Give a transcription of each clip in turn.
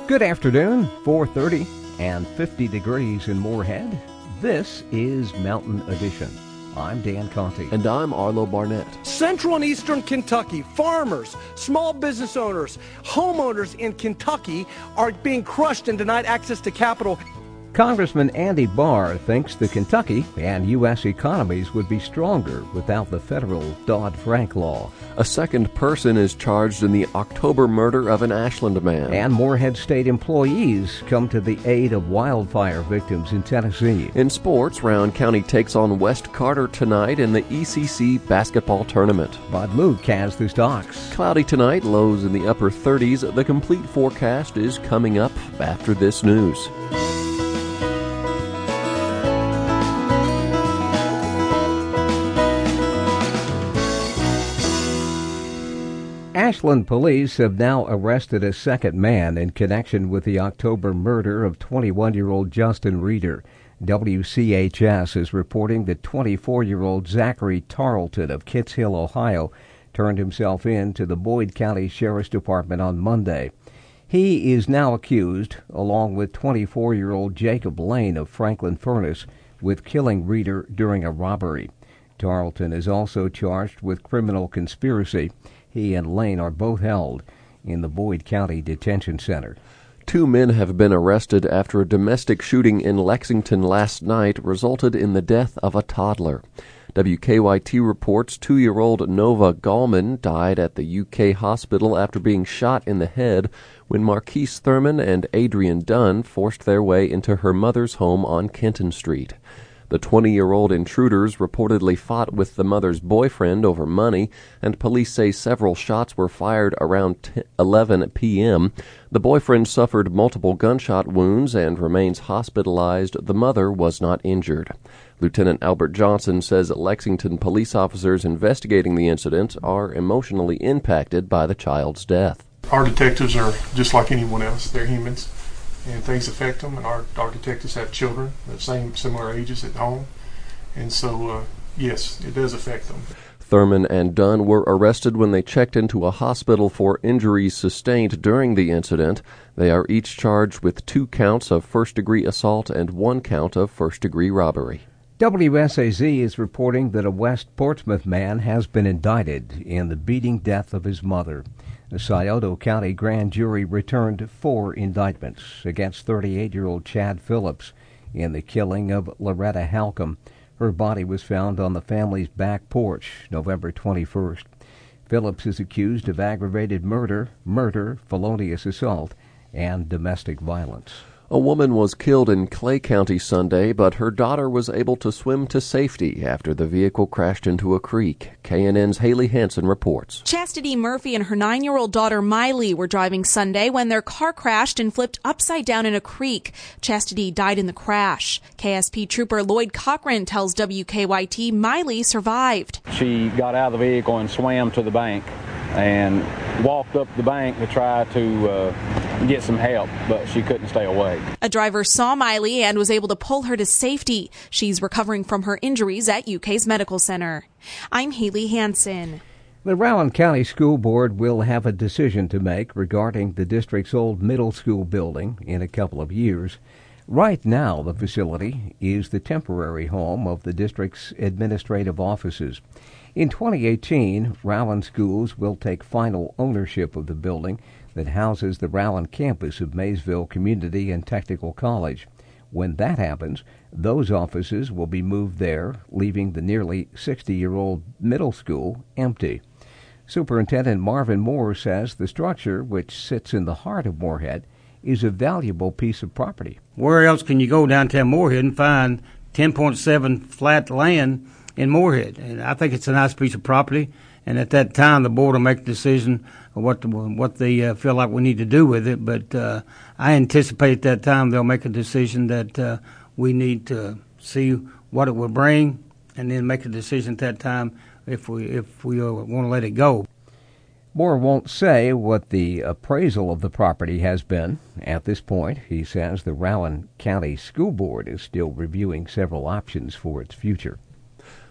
Good afternoon, 4:30 and 50 degrees in Moorhead. This is Mountain Edition. I'm Dan Conti. And I'm Arlo Barnett. Central and Eastern Kentucky farmers, small business owners, homeowners in Kentucky are being crushed and denied access to capital. Congressman Andy Barr thinks the Kentucky and U.S. economies would be stronger without the federal Dodd-Frank law. A second person is charged in the October murder of an Ashland man. And Moorhead State employees come to the aid of wildfire victims in Tennessee. In sports, Rowan County takes on West Carter tonight in the ECC basketball tournament. Bud Luke has the stocks. Cloudy tonight, lows in the upper 30s. The complete forecast is coming up after this news. Ashland police have now arrested a second man in connection with the October murder of 21-year-old Justin Reeder. WCHS is reporting that 24-year-old Zachary Tarleton of Kitts Hill, Ohio, turned himself in to the Boyd County Sheriff's Department on Monday. He is now accused, along with 24-year-old Jacob Lane of Franklin Furnace, with killing Reeder during a robbery. Tarleton is also charged with criminal conspiracy. He and Lane are both held in the Boyd County Detention Center. 2 men have been arrested after a domestic shooting in Lexington last night resulted in the death of a toddler. WKYT reports 2-year-old Nova Gallman died at the UK hospital after being shot in the head when Marquise Thurman and Adrian Dunn forced their way into her mother's home on Kenton Street. The 20-year-old intruders reportedly fought with the mother's boyfriend over money, and police say several shots were fired around 11 p.m. The boyfriend suffered multiple gunshot wounds and remains hospitalized. The mother was not injured. Lieutenant Albert Johnson says Lexington police officers investigating the incident are emotionally impacted by the child's death. Our detectives are just like anyone else. They're humans. And things affect them, and our detectives have children the similar ages at home, and so yes, it does affect them. Thurman and Dunn were arrested when they checked into a hospital for injuries sustained during the incident. They are each charged with 2 counts of first-degree assault and 1 count of first-degree robbery. WSAZ is reporting that a West Portsmouth man has been indicted in the beating death of his mother. The Scioto County grand jury returned 4 indictments against 38-year-old Chad Phillips in the killing of Loretta Halcomb. Her body was found on the family's back porch November 21st. Phillips is accused of aggravated murder, felonious assault, and domestic violence. A woman was killed in Clay County Sunday, but her daughter was able to swim to safety after the vehicle crashed into a creek. KNN's Haley Hansen reports. Chastity Murphy and her 9-year-old daughter Miley were driving Sunday when their car crashed and flipped upside down in a creek. Chastity died in the crash. KSP Trooper Lloyd Cochran tells WKYT Miley survived. She got out of the vehicle and swam to the bank and walked up the bank to try to get some help, but she couldn't stay awake. A driver saw Miley and was able to pull her to safety. She's recovering from her injuries at UK's Medical Center. I'm Haley Hansen. The Rowan County School Board will have a decision to make regarding the district's old middle school building in a couple of years. Right now, the facility is the temporary home of the district's administrative offices. In 2018, Rowan Schools will take final ownership of the building that houses the Rowan campus of Maysville Community and Technical College. When that happens, those offices will be moved there, leaving the nearly 60-year-old middle school empty. Superintendent Marvin Moore says the structure, which sits in the heart of Moorhead, is a valuable piece of property. Where else can you go downtown Moorhead and find 10.7 flat land in Moorhead? And I think it's a nice piece of property, and at that time the board will make a decision of what they feel like we need to do with it. But I anticipate at that time they'll make a decision that we need to see what it will bring, and then make a decision at that time if we want to let it go. Moore won't say what the appraisal of the property has been. At this point, he says the Rowan County School Board is still reviewing several options for its future.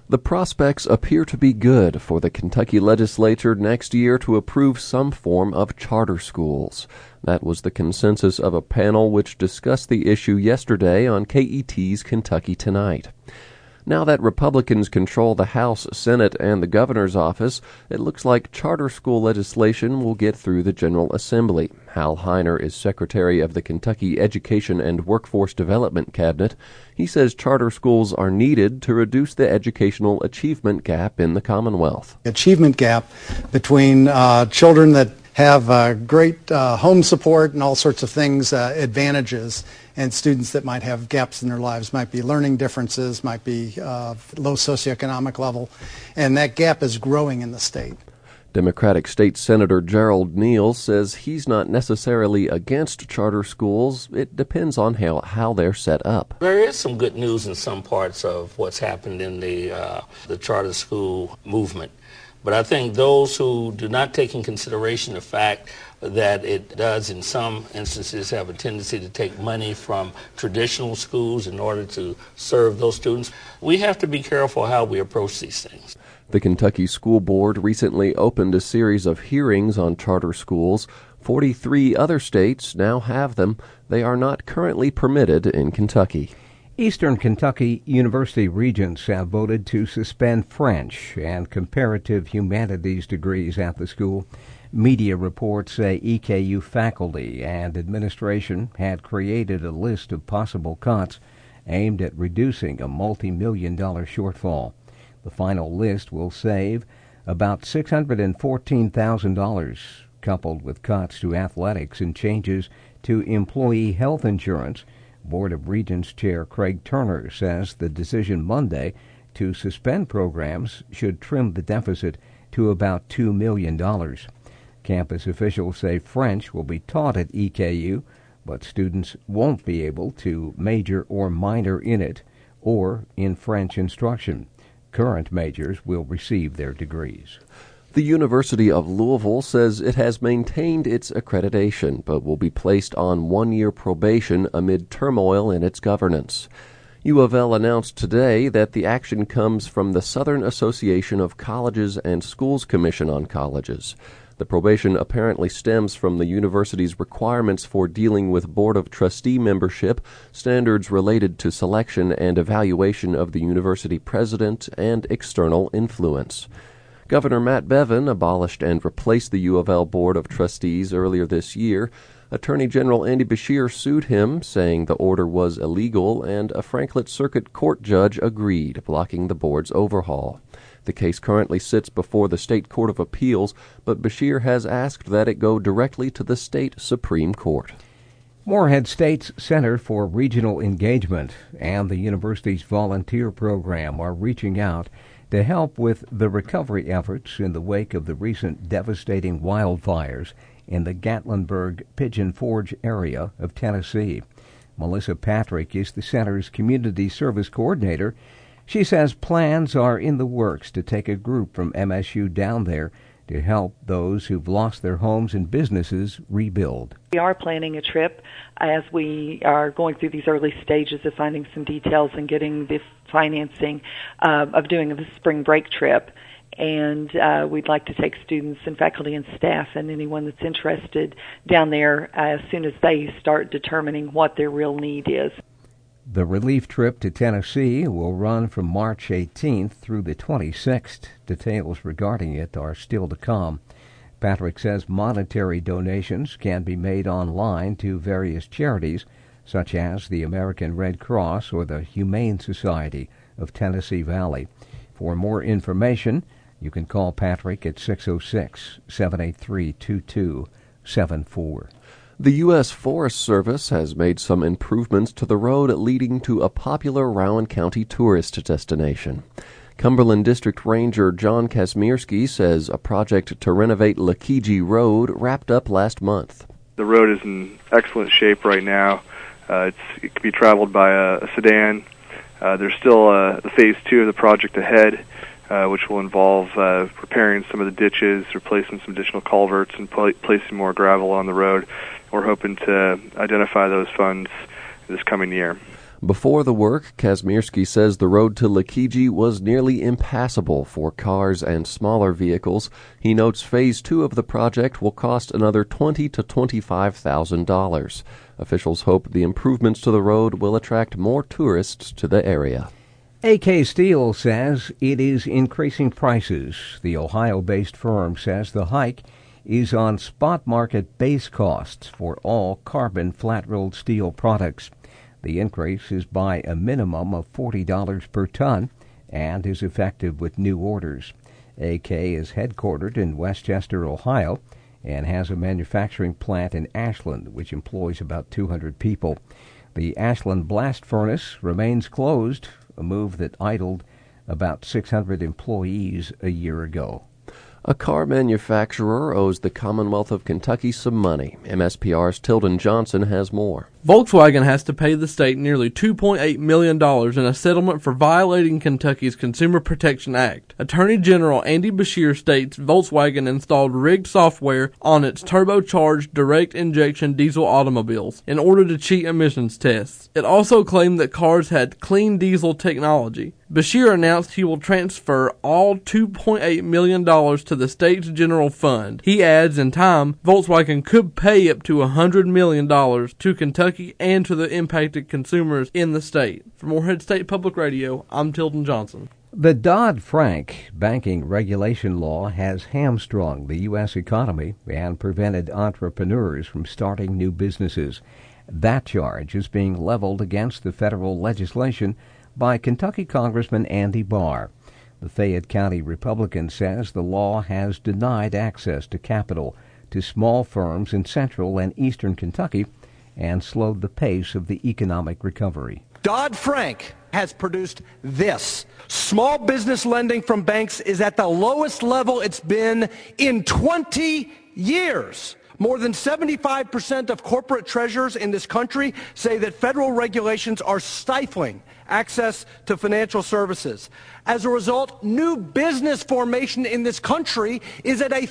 The prospects appear to be good for the Kentucky legislature next year to approve some form of charter schools. That was the consensus of a panel which discussed the issue yesterday on KET's Kentucky Tonight. Now that Republicans control the House, Senate, and the governor's office, it looks like charter school legislation will get through the General Assembly. Hal Heiner is Secretary of the Kentucky Education and Workforce Development Cabinet. He says charter schools are needed to reduce the educational achievement gap in the Commonwealth. Achievement gap between children that have great home support and all sorts of things, advantages, and students that might have gaps in their lives, might be learning differences, might be low socioeconomic level, and that gap is growing in the state. Democratic State Senator Gerald Neal says he's not necessarily against charter schools. It depends on how they're set up. There is some good news in some parts of what's happened in the charter school movement. But I think those who do not take in consideration the fact that it does in some instances have a tendency to take money from traditional schools in order to serve those students, we have to be careful how we approach these things. The Kentucky School Board recently opened a series of hearings on charter schools. 43 other states now have them. They are not currently permitted in Kentucky. Eastern Kentucky University regents have voted to suspend French and comparative humanities degrees at the school. Media reports say EKU faculty and administration had created a list of possible cuts aimed at reducing a multi-million-dollar shortfall. The final list will save about $614,000, coupled with cuts to athletics and changes to employee health insurance. Board of Regents Chair Craig Turner says the decision Monday to suspend programs should trim the deficit to about $2 million. Campus officials say French will be taught at EKU, but students won't be able to major or minor in it or in French instruction. Current majors will receive their degrees. The University of Louisville says it has maintained its accreditation, but will be placed on one-year probation amid turmoil in its governance. U of L announced today that the action comes from the Southern Association of Colleges and Schools Commission on Colleges. The probation apparently stems from the university's requirements for dealing with Board of Trustee membership, standards related to selection and evaluation of the university president, and external influence. Governor Matt Bevin abolished and replaced the U of L Board of Trustees earlier this year. Attorney General Andy Beshear sued him, saying the order was illegal, and a Franklin Circuit Court judge agreed, blocking the board's overhaul. The case currently sits before the State Court of Appeals, but Beshear has asked that it go directly to the state Supreme Court. Morehead State's Center for Regional Engagement and the university's volunteer program are reaching out to help with the recovery efforts in the wake of the recent devastating wildfires in the Gatlinburg Pigeon Forge area of Tennessee. Melissa Patrick is the center's community service coordinator. She says plans are in the works to take a group from MSU down there to help those who've lost their homes and businesses rebuild. We are planning a trip as we are going through these early stages of finding some details and getting the financing of doing a spring break trip. And we'd like to take students and faculty and staff and anyone that's interested down there as soon as they start determining what their real need is. The relief trip to Tennessee will run from March 18th through the 26th. Details regarding it are still to come. Patrick says monetary donations can be made online to various charities, such as the American Red Cross or the Humane Society of Tennessee Valley. For more information, you can call Patrick at 606-783-2274. The U.S. Forest Service has made some improvements to the road leading to a popular Rowan County tourist destination. Cumberland District Ranger John Kazmierski says a project to renovate Lakiji Road wrapped up last month. The road is in excellent shape right now. It can be traveled by a sedan. There's still the phase 2 of the project ahead, which will involve repairing some of the ditches, replacing some additional culverts, and placing more gravel on the road. We're hoping to identify those funds this coming year. Before the work, Kazmierski says the road to Lakiji was nearly impassable for cars and smaller vehicles. He notes Phase 2 of the project will cost another $20,000 to $25,000. Officials hope the improvements to the road will attract more tourists to the area. AK Steel says it is increasing prices. The Ohio-based firm says the hike is on spot market base costs for all carbon flat-rolled steel products. The increase is by a minimum of $40 per ton and is effective with new orders. AK is headquartered in Westchester, Ohio, and has a manufacturing plant in Ashland, which employs about 200 people. The Ashland blast furnace remains closed, a move that idled about 600 employees a year ago. A car manufacturer owes the Commonwealth of Kentucky some money. MSPR's Tilden Johnson has more. Volkswagen has to pay the state nearly $2.8 million in a settlement for violating Kentucky's Consumer Protection Act. Attorney General Andy Beshear states Volkswagen installed rigged software on its turbocharged direct injection diesel automobiles in order to cheat emissions tests. It also claimed that cars had clean diesel technology. Beshear announced he will transfer all $2.8 million to the state's general fund. He adds in time, Volkswagen could pay up to $100 million to Kentucky and to the impacted consumers in the state. For Morehead State Public Radio, I'm Tilden Johnson. The Dodd-Frank banking regulation law has hamstrung the U.S. economy and prevented entrepreneurs from starting new businesses. That charge is being leveled against the federal legislation by Kentucky Congressman Andy Barr. The Fayette County Republican says the law has denied access to capital to small firms in central and eastern Kentucky and slowed the pace of the economic recovery. Dodd-Frank has produced this. Small business lending from banks is at the lowest level it's been in 20 years. More than 75% of corporate treasurers in this country say that federal regulations are stifling access to financial services. As a result, new business formation in this country is at a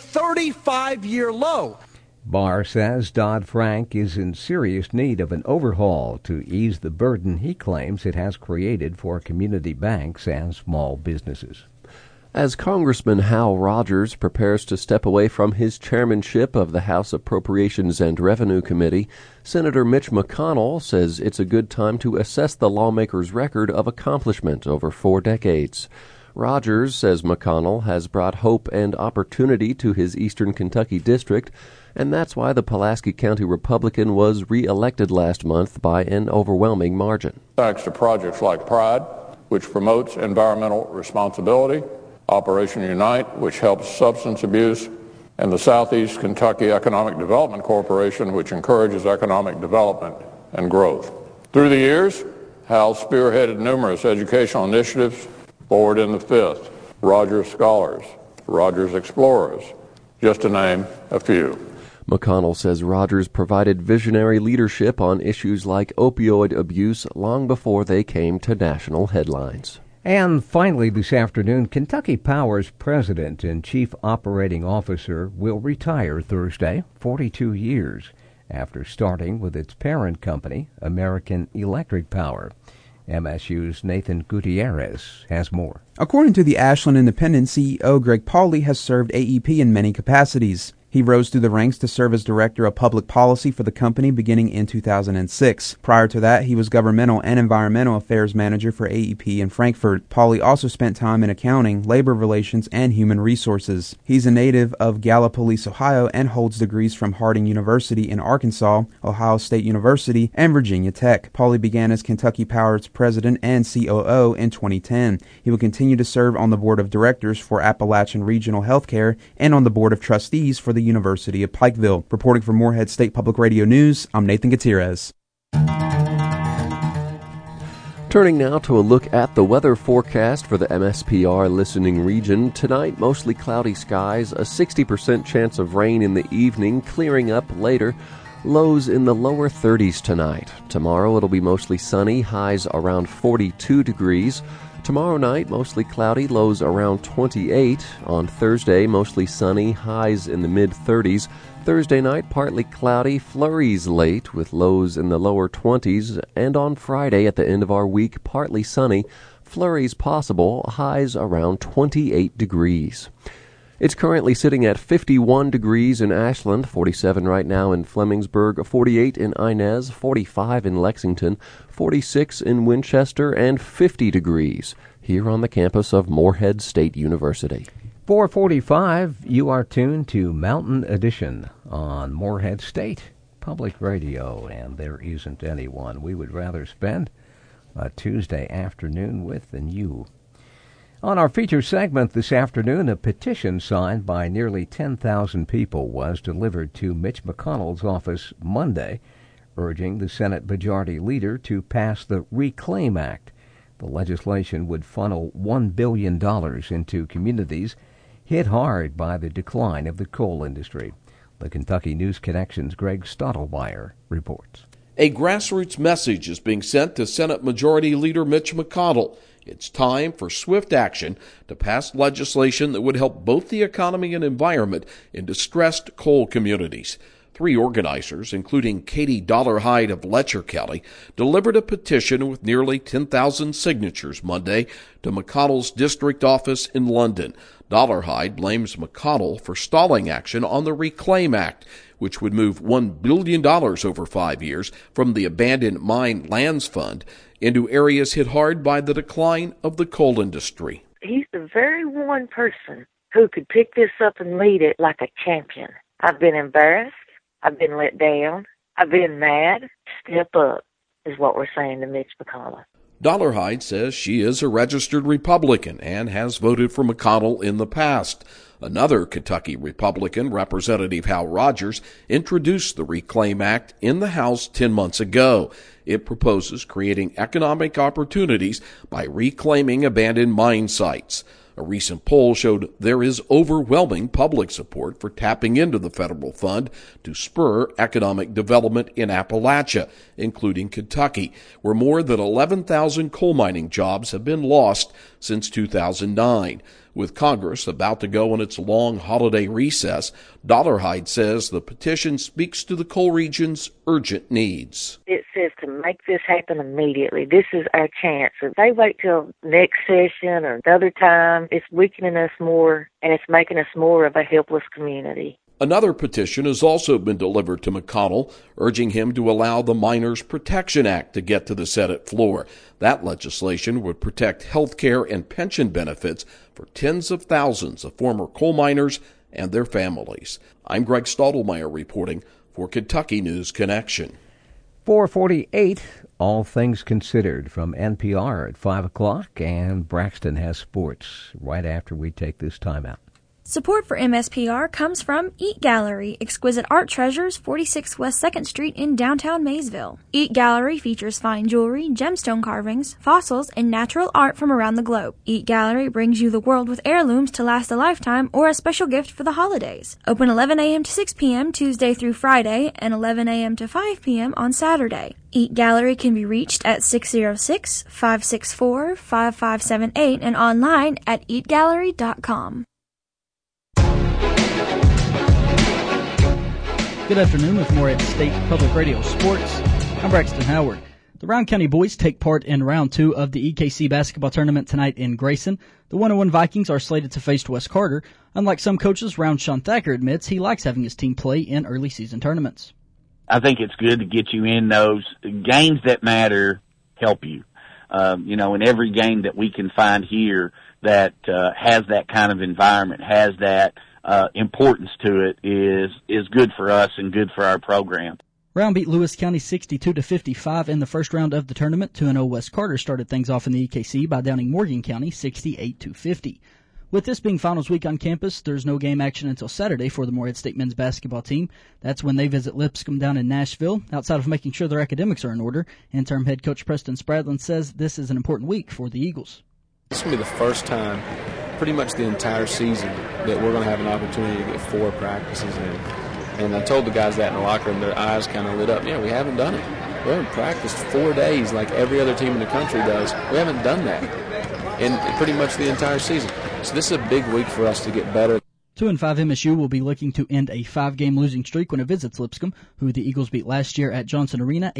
35-year low. Barr says Dodd-Frank is in serious need of an overhaul to ease the burden he claims it has created for community banks and small businesses. As Congressman Hal Rogers prepares to step away from his chairmanship of the House Appropriations and Revenue Committee, Senator Mitch McConnell says it's a good time to assess the lawmaker's record of accomplishment over 4 decades. Rogers says McConnell has brought hope and opportunity to his eastern Kentucky district, and that's why the Pulaski County Republican was re-elected last month by an overwhelming margin. Thanks to projects like PRIDE, which promotes environmental responsibility, Operation Unite, which helps substance abuse, and the Southeast Kentucky Economic Development Corporation, which encourages economic development and growth. Through the years, Hal spearheaded numerous educational initiatives, Forward in the Fifth, Rogers Scholars, Rogers Explorers, just to name a few. McConnell says Rogers provided visionary leadership on issues like opioid abuse long before they came to national headlines. And finally this afternoon, Kentucky Power's president and chief operating officer will retire Thursday, 42 years, after starting with its parent company, American Electric Power. MSU's Nathan Gutierrez has more. According to the Ashland Independent, CEO Greg Pauly has served AEP in many capacities. He rose through the ranks to serve as Director of Public Policy for the company beginning in 2006. Prior to that, he was Governmental and Environmental Affairs Manager for AEP in Frankfort. Pauly also spent time in accounting, labor relations, and human resources. He's a native of Gallipolis, Ohio, and holds degrees from Harding University in Arkansas, Ohio State University, and Virginia Tech. Pauly began as Kentucky Power's president and COO in 2010. He will continue to serve on the board of directors for Appalachian Regional Healthcare and on the board of trustees for the University of Pikeville. Reporting for Morehead State Public Radio News, I'm Nathan Gutierrez. Turning now to a look at the weather forecast for the MSPR listening region. Tonight, mostly cloudy skies, a 60% chance of rain in the evening, clearing up later. Lows in the lower 30s tonight. Tomorrow it'll be mostly sunny, highs around 42 degrees. Tomorrow night, mostly cloudy, lows around 28. On Thursday, mostly sunny, highs in the mid-30s. Thursday night, partly cloudy, flurries late with lows in the lower 20s. And on Friday, at the end of our week, partly sunny, flurries possible, highs around 28 degrees. It's currently sitting at 51 degrees in Ashland, 47 right now in Flemingsburg, 48 in Inez, 45 in Lexington, 46 in Winchester, and 50 degrees here on the campus of Morehead State University. 4:45, you are tuned to Mountain Edition on Morehead State Public Radio, and there isn't anyone we would rather spend a Tuesday afternoon with than you. On our feature segment this afternoon, a petition signed by nearly 10,000 people was delivered to Mitch McConnell's office Monday, urging the Senate Majority Leader to pass the Reclaim Act. The legislation would funnel $1 billion into communities hit hard by the decline of the coal industry. The Kentucky News Connection's Greg Stottlemyre reports. A grassroots message is being sent to Senate Majority Leader Mitch McConnell. It's time for swift action to pass legislation that would help both the economy and environment in distressed coal communities. 3 organizers, including Katie Dollarhide of Letcher County, delivered a petition with nearly 10,000 signatures Monday to McConnell's district office in London. Dollarhide blames McConnell for stalling action on the Reclaim Act, which would move $1 billion over 5 years from the Abandoned Mine Lands Fund into areas hit hard by the decline of the coal industry. He's the very one person who could pick this up and lead it like a champion. I've been embarrassed. I've been let down. I've been mad. Step up is what we're saying to Mitch McConnell. Dollarhide says she is a registered Republican and has voted for McConnell in the past. Another Kentucky Republican, Representative Hal Rogers, introduced the Reclaim Act in the House 10 months ago. It proposes creating economic opportunities by reclaiming abandoned mine sites. A recent poll showed there is overwhelming public support for tapping into the federal fund to spur economic development in Appalachia, including Kentucky, where more than 11,000 coal mining jobs have been lost since 2009. With Congress about to go on its long holiday recess, Dollarhide says the petition speaks to the coal region's urgent needs. It says to make this happen immediately. This is our chance. If they wait till next session or another time, it's weakening us more, and it's making us more of a helpless community. Another petition has also been delivered to McConnell, urging him to allow the Miners Protection Act to get to the Senate floor. That legislation would protect health care and pension benefits for tens of thousands of former coal miners and their families. I'm Greg Stottlemyre reporting for Kentucky News Connection. 4:48, All Things Considered from NPR at 5 o'clock, and Braxton has sports right after we take this time out. Support for MSPR comes from Eat Gallery, exquisite art treasures, 46 West 2nd Street in downtown Maysville. Eat Gallery features fine jewelry, gemstone carvings, fossils, and natural art from around the globe. Eat Gallery brings you the world with heirlooms to last a lifetime or a special gift for the holidays. Open 11 a.m. to 6 p.m. Tuesday through Friday and 11 a.m. to 5 p.m. on Saturday. Eat Gallery can be reached at 606-564-5578 and online at eatgallery.com. Good afternoon with Morehead State Public Radio Sports. I'm Braxton Howard. The Round County boys take part in round 2 of the EKC basketball tournament tonight in Grayson. The 101 Vikings are slated to face West Carter. Unlike some coaches, Round Sean Thacker admits he likes having his team play in early season tournaments. I think it's good to get you in those games that matter, help you. In every game that we can find here that has that kind of environment, has that importance to it, is good for us and good for our program. Round beat Lewis County 62-55 in the first round of the tournament. 2-0 West Carter started things off in the EKC by downing Morgan County 68-50. With this being finals week on campus, there's no game action until Saturday for the Morehead State men's basketball team. That's when they visit Lipscomb down in Nashville. Outside of making sure their academics are in order, interim head coach Preston Spradlin says this is an important week for the Eagles. This will be the first time, pretty much the entire season, that we're going to have an opportunity to get 4 practices in. And I told the guys that in the locker room, their eyes kind of lit up. Yeah, we haven't done it. We haven't practiced 4 days like every other team in the country does. We haven't done that. in pretty much the entire season. So this is a big week for us to get better. 2-5 MSU will be looking to end a 5-game losing streak when it visits Lipscomb, who the Eagles beat last year at Johnson Arena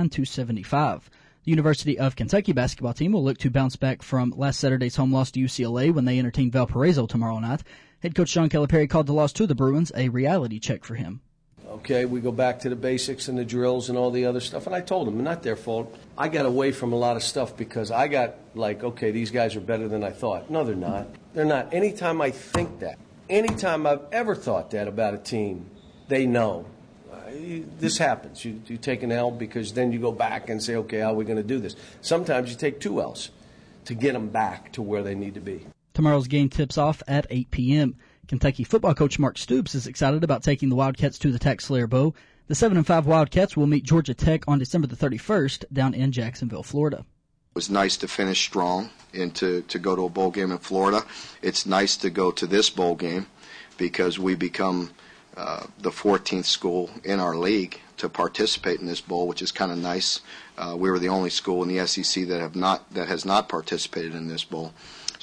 89-75. The University of Kentucky basketball team will look to bounce back from last Saturday's home loss to UCLA when they entertain Valparaiso tomorrow night. Head coach John Calipari called the loss to the Bruins a reality check for him. Okay, we go back to the basics and the drills and all the other stuff. And I told them, not their fault. I got away from a lot of stuff because I got like, okay, these guys are better than I thought. No, they're not. They're not. Anytime I think that, anytime I've ever thought that about a team, they know. This happens. You take an L because then you go back and say, okay, how are we going to do this? Sometimes you take 2 L's to get them back to where they need to be. Tomorrow's game tips off at 8 p.m. Kentucky football coach Mark Stoops is excited about taking the Wildcats to the Tax Slayer Bowl. The 7-5 Wildcats will meet Georgia Tech on December the 31st down in Jacksonville, Florida. It was nice to finish strong and to go to a bowl game in Florida. It's nice to go to this bowl game because we become the 14th school in our league to participate in this bowl, which is kind of nice. We were the only school in the SEC that has not participated in this bowl,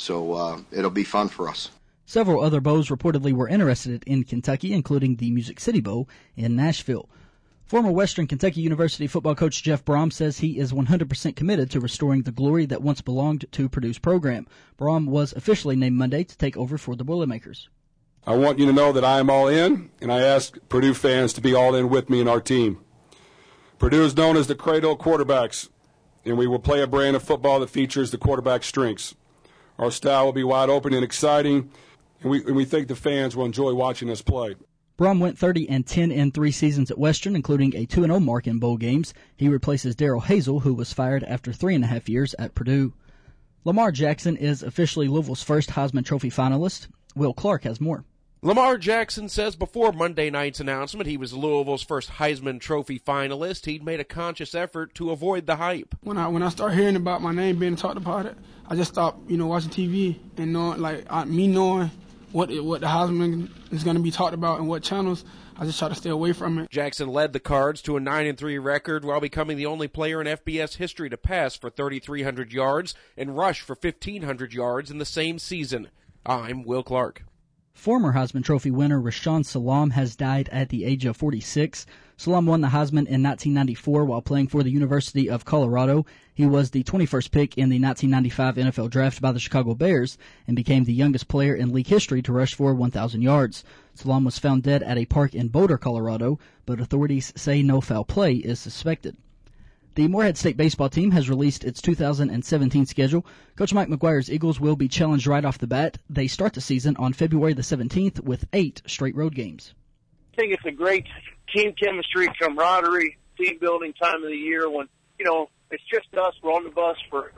so it'll be fun for us. Several other bowls reportedly were interested in Kentucky, including the Music City Bowl in Nashville. Former Western Kentucky University football coach Jeff Brom says he is 100% committed to restoring the glory that once belonged to Purdue's program. Brom was officially named Monday to take over for the Boilermakers. I want you to know that I am all in, and I ask Purdue fans to be all in with me and our team. Purdue is known as the cradle of quarterbacks, and we will play a brand of football that features the quarterback's strengths. Our style will be wide open and exciting, and we think the fans will enjoy watching us play. Brom went 30-10 in 3 seasons at Western, including a 2-0 mark in bowl games. He replaces Darrell Hazel, who was fired after 3.5 years at Purdue. Lamar Jackson is officially Louisville's first Heisman Trophy finalist. Will Clark has more. Lamar Jackson says before Monday night's announcement he was Louisville's first Heisman Trophy finalist. He'd made a conscious effort to avoid the hype. When I start hearing about my name being talked about it, I just stopped, watching TV and knowing, knowing what the Heisman is going to be talked about and what channels. I just try to stay away from it. Jackson led the Cards to a 9-3 record while becoming the only player in FBS history to pass for 3,300 yards and rush for 1,500 yards in the same season. I'm Will Clark. Former Heisman Trophy winner Rashaan Salaam has died at the age of 46. Salaam won the Heisman in 1994 while playing for the University of Colorado. He was the 21st pick in the 1995 NFL Draft by the Chicago Bears and became the youngest player in league history to rush for 1,000 yards. Salaam was found dead at a park in Boulder, Colorado, but authorities say no foul play is suspected. The Morehead State baseball team has released its 2017 schedule. Coach Mike McGuire's Eagles will be challenged right off the bat. They start the season on February the 17th with 8 straight road games. I think it's a great team chemistry, camaraderie, team building time of the year when, it's just us. We're on the bus for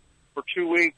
2 weeks,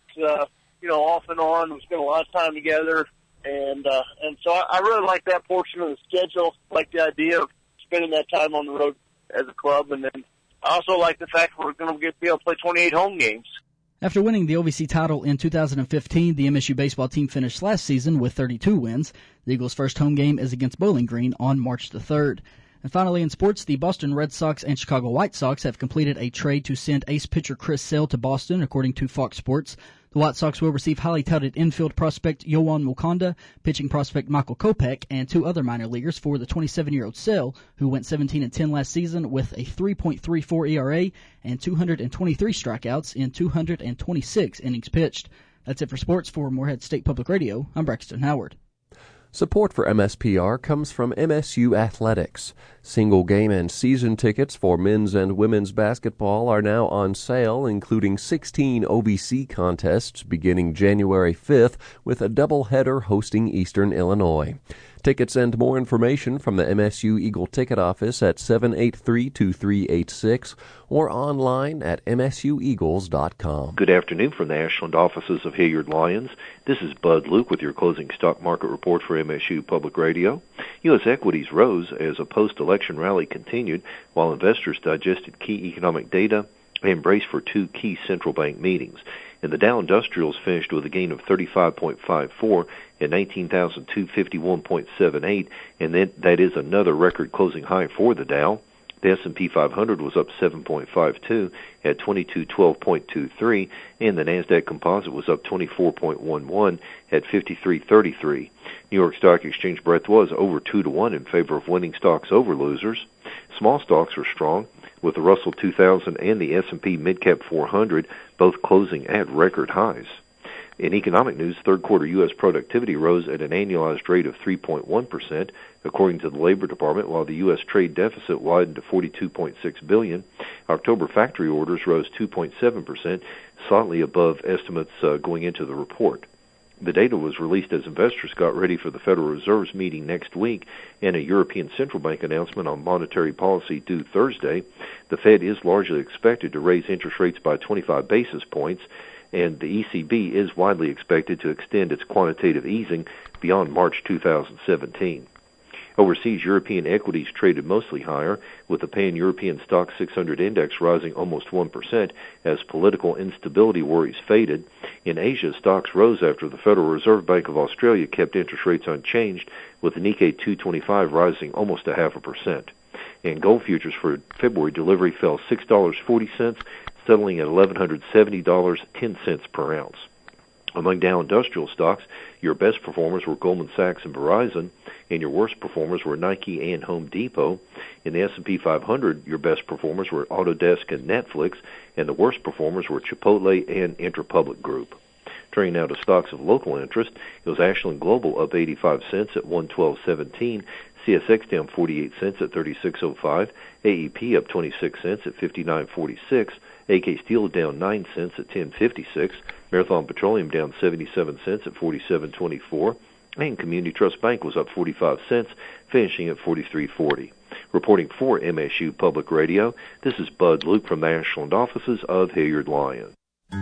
off and on. We spend a lot of time together. And so I really like that portion of the schedule. I like the idea of spending that time on the road as a club. And then I also like the fact we're going to be able to play 28 home games. After winning the OVC title in 2015, the MSU baseball team finished last season with 32 wins. The Eagles' first home game is against Bowling Green on March the 3rd. And finally in sports, the Boston Red Sox and Chicago White Sox have completed a trade to send ace pitcher Chris Sale to Boston, according to Fox Sports. The White Sox will receive highly touted infield prospect Yoan Moncada, pitching prospect Michael Kopech, and 2 other minor leaguers for the 27-year-old Sale, who went 17-10 last season with a 3.34 ERA and 223 strikeouts in 226 innings pitched. That's it for sports. For Morehead State Public Radio, I'm Braxton Howard. Support for MSPR comes from MSU Athletics. Single game and season tickets for men's and women's basketball are now on sale, including 16 OVC contests beginning January 5th with a doubleheader hosting Eastern Illinois. Tickets and more information from the MSU Eagle Ticket Office at 783-2386 or online at msueagles.com. Good afternoon from the Ashland offices of Hilliard Lyons. This is Bud Luke with your closing stock market report for MSU Public Radio. U.S. equities rose as a post-election rally continued while investors digested key economic data and braced for 2 key central bank meetings. And the Dow Industrials finished with a gain of 35.54 at 19,251.78, and that is another record closing high for the Dow. The S&P 500 was up 7.52 at 2212.23, and the Nasdaq Composite was up 24.11 at 5333. New York Stock Exchange breadth was over 2-1 in favor of winning stocks over losers. Small stocks were strong, with the Russell 2000 and the S&P Midcap 400 both closing at record highs. In economic news, third quarter U.S. productivity rose at an annualized rate of 3.1%, according to the Labor Department, while the U.S. trade deficit widened to $42.6 billion. October factory orders rose 2.7%, slightly above estimates going into the report. The data was released as investors got ready for the Federal Reserve's meeting next week and a European Central Bank announcement on monetary policy due Thursday. The Fed is largely expected to raise interest rates by 25 basis points, and the ECB is widely expected to extend its quantitative easing beyond March 2017. Overseas, European equities traded mostly higher, with the Pan-European Stock 600 index rising almost 1% as political instability worries faded. In Asia, stocks rose after the Federal Reserve Bank of Australia kept interest rates unchanged, with the Nikkei 225 rising almost 0.5%. And gold futures for February delivery fell $6.40, settling at $1,170.10 per ounce. Among Dow Industrial stocks, your best performers were Goldman Sachs and Verizon, and your worst performers were Nike and Home Depot. In the S&P 500, your best performers were Autodesk and Netflix, and the worst performers were Chipotle and Interpublic Group. Turning now to stocks of local interest, it was Ashland Global up 85 cents at 112.17, CSX down 48 cents at 36.05, AEP up 26 cents at 59.46, AK Steel down 9 cents at 10.56, Marathon Petroleum down 77 cents at 47.24, and Community Trust Bank was up 45 cents, finishing at 43.40. Reporting for MSU Public Radio, this is Bud Luke from the Ashland offices of Hilliard Lyon.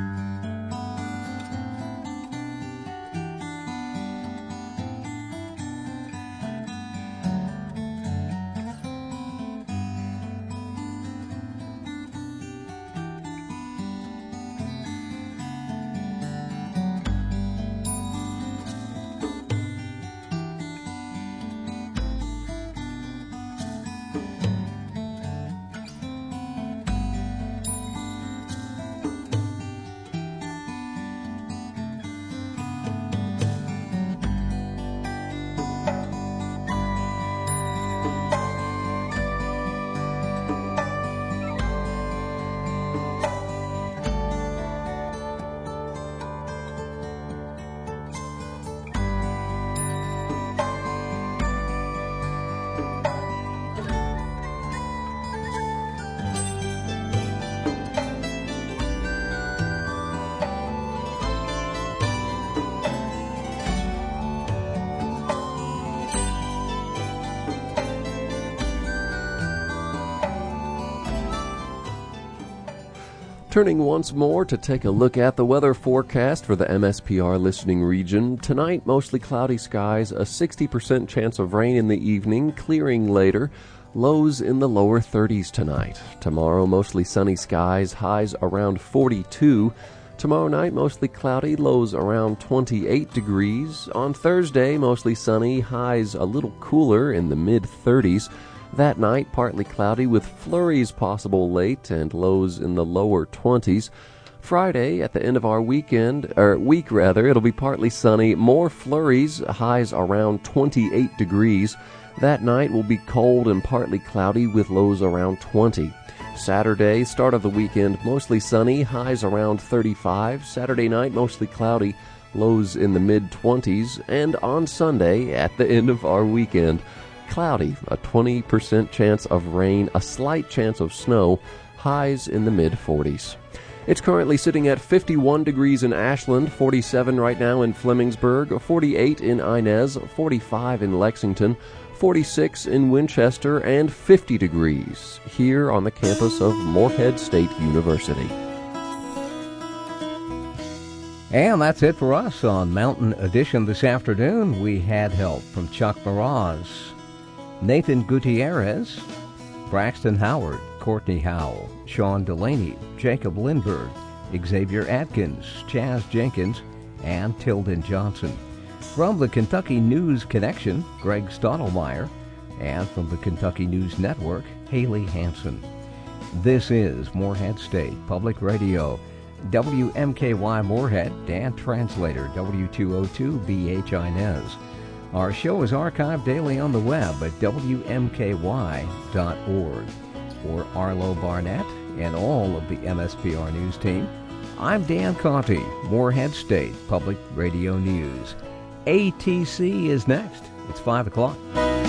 Turning once more to take a look at the weather forecast for the MSPR listening region. Tonight, mostly cloudy skies, a 60% chance of rain in the evening, clearing later. Lows in the lower 30s tonight. Tomorrow, mostly sunny skies, highs around 42. Tomorrow night, mostly cloudy, lows around 28 degrees. On Thursday, mostly sunny, highs a little cooler in the mid-30s. That night, partly cloudy with flurries possible late and lows in the lower 20s. Friday, at the end of our week, it'll be partly sunny, more flurries, highs around 28 degrees. That night will be cold and partly cloudy with lows around 20. Saturday, start of the weekend, mostly sunny, highs around 35. Saturday night, mostly cloudy, lows in the mid-20s. And on Sunday, at the end of our weekend, cloudy, a 20% chance of rain, a slight chance of snow, highs in the mid-40s. It's currently sitting at 51 degrees in Ashland, 47 right now in Flemingsburg, 48 in Inez, 45 in Lexington, 46 in Winchester, and 50 degrees here on the campus of Morehead State University. And that's it for us on Mountain Edition this afternoon. We had help from Chuck Meraz, Nathan Gutierrez, Braxton Howard, Courtney Howell, Sean Delaney, Jacob Lindberg, Xavier Atkins, Chaz Jenkins, and Tilden Johnson. From the Kentucky News Connection, Greg Stottlemyre, And from the Kentucky News Network, Haley Hansen. This is Morehead State Public Radio. WMKY Morehead, Dan Translator, W202 BHI Nez. Our show is archived daily on the web at WMKY.org. For Arlo Barnett and all of the MSPR News team, I'm Dan Conti, Morehead State Public Radio News. ATC is next. It's 5 o'clock.